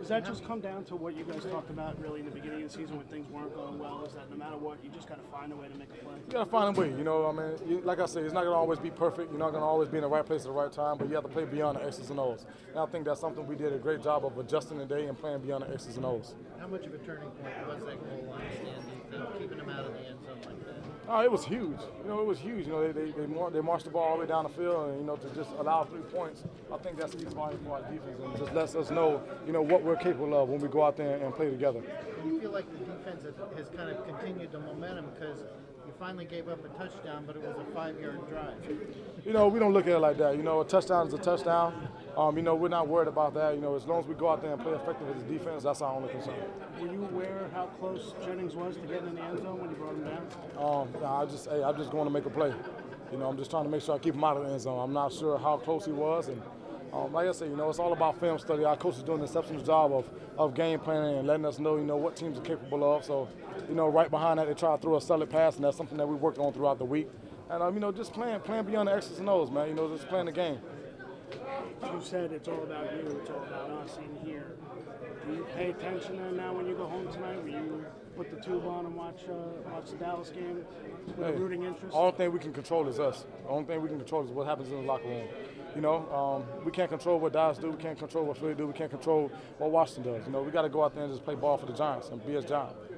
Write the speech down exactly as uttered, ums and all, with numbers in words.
Does that just come down to what you guys talked about really in the beginning of the season when things weren't going well? Is that no matter what, you just got to find a way to make a play? You got to find a way. You know, I mean, you, like I said, it's not going to always be perfect. You're not going to always be in the right place at the right time, but you have to play beyond the X's and O's. And I think that's something we did a great job of adjusting today and playing beyond the X's and O's. How much of a turning point was that goal line stand, do you think, keeping them out of the end zone like that? Oh, it was huge. You know, it was huge. You know, they they they, mar they marched the ball all the way down the field, and you know, to just allow three points, I think that speaks volumes for our defense, and just lets us know, you know, what we're capable of when we go out there and play together. Do you feel like the defense has kind of continued the momentum because you finally gave up a touchdown, but it was a five-yard drive? You know, we don't look at it like that. You know, a touchdown is a touchdown. Um, you know, we're not worried about that. You know, as long as we go out there and play effective as a defense, that's our only concern. Were you aware how close Jennings was to getting in the end zone when you brought him down? Um, nah, I just, hey, I'm just going to make a play. You know, I'm just trying to make sure I keep him out of the end zone. I'm not sure how close he was, and um, like I said, you know, it's all about film study. Our coach is doing an exceptional job of, of game planning and letting us know, you know, what teams are capable of. So, you know, right behind that, they try to throw a solid pass, and that's something that we worked on throughout the week. And um, you know, just playing, playing beyond the X's and O's, man. You know, just playing the game. You said it's all about you, it's all about us in here. Do you pay attention then now when you go home tonight? Will you put the tube on and watch uh, watch the Dallas game with Hey, a rooting interest? The only thing we can control is us. The only thing we can control is what happens in the locker room. You know, um, we can't control what Dallas do. We can't control what Philly do. We can't control what Washington does. You know, we got to go out there and just play ball for the Giants and be as Giants.